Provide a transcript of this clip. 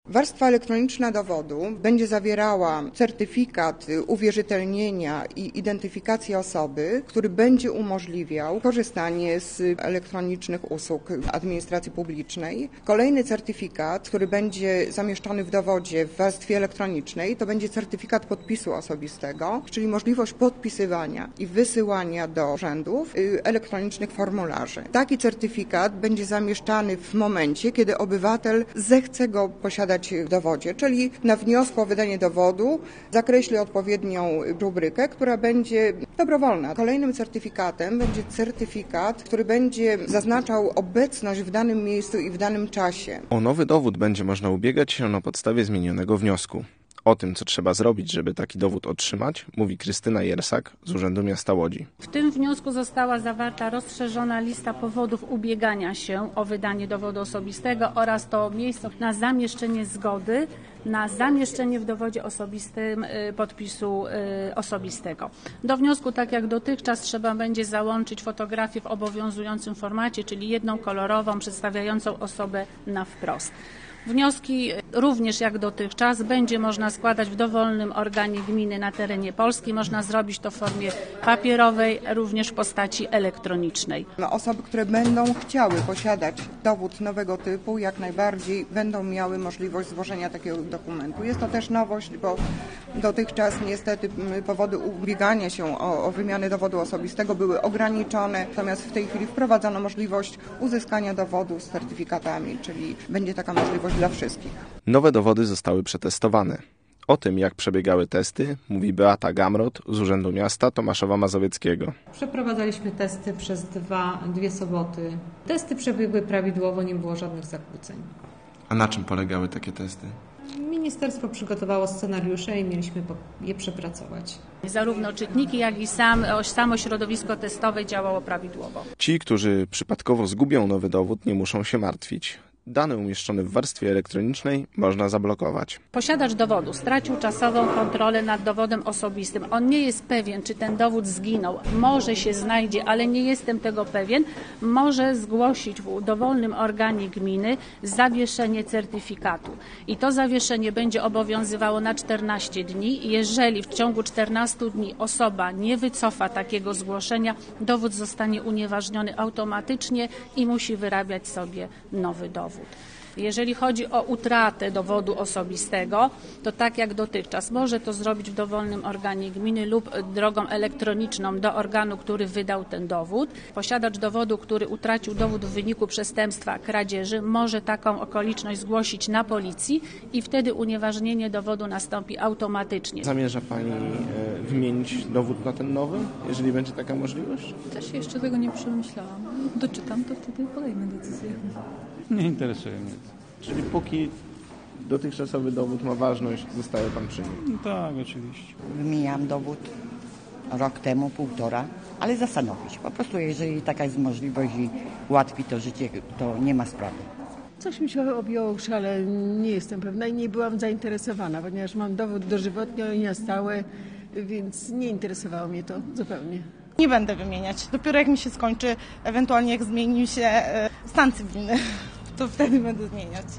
Warstwa elektroniczna dowodu będzie zawierała certyfikat uwierzytelnienia i identyfikację osoby, który będzie umożliwiał korzystanie z elektronicznych usług administracji publicznej. Kolejny certyfikat, który będzie zamieszczony w dowodzie w warstwie elektronicznej, to będzie certyfikat podpisu osobistego, czyli możliwość podpisywania i wysyłania do urzędów elektronicznych formularzy. Taki certyfikat będzie zamieszczany w momencie, kiedy obywatel zechce go posiadać w dowodzie, czyli na wniosku o wydanie dowodu zakreśli odpowiednią rubrykę, która będzie dobrowolna. Kolejnym certyfikatem będzie certyfikat, który będzie zaznaczał obecność w danym miejscu i w danym czasie. O nowy dowód będzie można ubiegać się na podstawie zmienionego wniosku. O tym, co trzeba zrobić, żeby taki dowód otrzymać, mówi Krystyna Jersak z Urzędu Miasta Łodzi. W tym wniosku została zawarta rozszerzona lista powodów ubiegania się o wydanie dowodu osobistego oraz to miejsce na zamieszczenie zgody na zamieszczenie w dowodzie osobistym podpisu osobistego. Do wniosku, tak jak dotychczas, trzeba będzie załączyć fotografię w obowiązującym formacie, czyli jedną kolorową, przedstawiającą osobę na wprost. Wnioski również jak dotychczas będzie można składać w dowolnym organie gminy na terenie Polski. Można zrobić to w formie papierowej, również w postaci elektronicznej. Osoby, które będą chciały posiadać dowód nowego typu, jak najbardziej będą miały możliwość złożenia takiego dokumentu. Jest to też nowość, bo dotychczas niestety powody ubiegania się o wymianę dowodu osobistego były ograniczone, natomiast w tej chwili wprowadzono możliwość uzyskania dowodu z certyfikatami, czyli będzie taka możliwość dla wszystkich. Nowe dowody zostały przetestowane. O tym, jak przebiegały testy, mówi Beata Gamrot z Urzędu Miasta Tomaszowa Mazowieckiego. Przeprowadzaliśmy testy przez dwie soboty. Testy przebiegły prawidłowo, nie było żadnych zakłóceń. A na czym polegały takie testy? Ministerstwo przygotowało scenariusze i mieliśmy je przepracować. Zarówno czytniki, jak i samo środowisko testowe działało prawidłowo. Ci, którzy przypadkowo zgubią nowy dowód, nie muszą się martwić. Dane umieszczone w warstwie elektronicznej można zablokować. Posiadacz dowodu stracił czasową kontrolę nad dowodem osobistym. On nie jest pewien, czy ten dowód zginął. Może się znajdzie, ale nie jestem tego pewien. Może zgłosić w dowolnym organie gminy zawieszenie certyfikatu. I to zawieszenie będzie obowiązywało na 14 dni. Jeżeli w ciągu 14 dni osoba nie wycofa takiego zgłoszenia, dowód zostanie unieważniony automatycznie i musi wyrabiać sobie nowy dowód. Jeżeli chodzi o utratę dowodu osobistego, to tak jak dotychczas może to zrobić w dowolnym organie gminy lub drogą elektroniczną do organu, który wydał ten dowód. Posiadacz dowodu, który utracił dowód w wyniku przestępstwa kradzieży, może taką okoliczność zgłosić na policji i wtedy unieważnienie dowodu nastąpi automatycznie. Zamierza Pani wymienić dowód na ten nowy, jeżeli będzie taka możliwość? Też jeszcze tego nie przemyślałam. Doczytam, to wtedy podejmę decyzję. Nie interesuje mnie. Czyli póki dotychczasowy dowód ma ważność, zostaje Pan przy nim? No tak, oczywiście. Wymieniałam dowód rok temu, 1,5, ale zastanowić. Po prostu jeżeli taka jest możliwość i ułatwi to życie, to nie ma sprawy. Coś mi się objęło uszy, ale nie jestem pewna i nie byłam zainteresowana, ponieważ mam dowód dożywotnio i na stałe, więc nie interesowało mnie to zupełnie. Nie będę wymieniać. Dopiero jak mi się skończy, ewentualnie jak zmieni się stan cywilny, to wtedy będę zmieniać.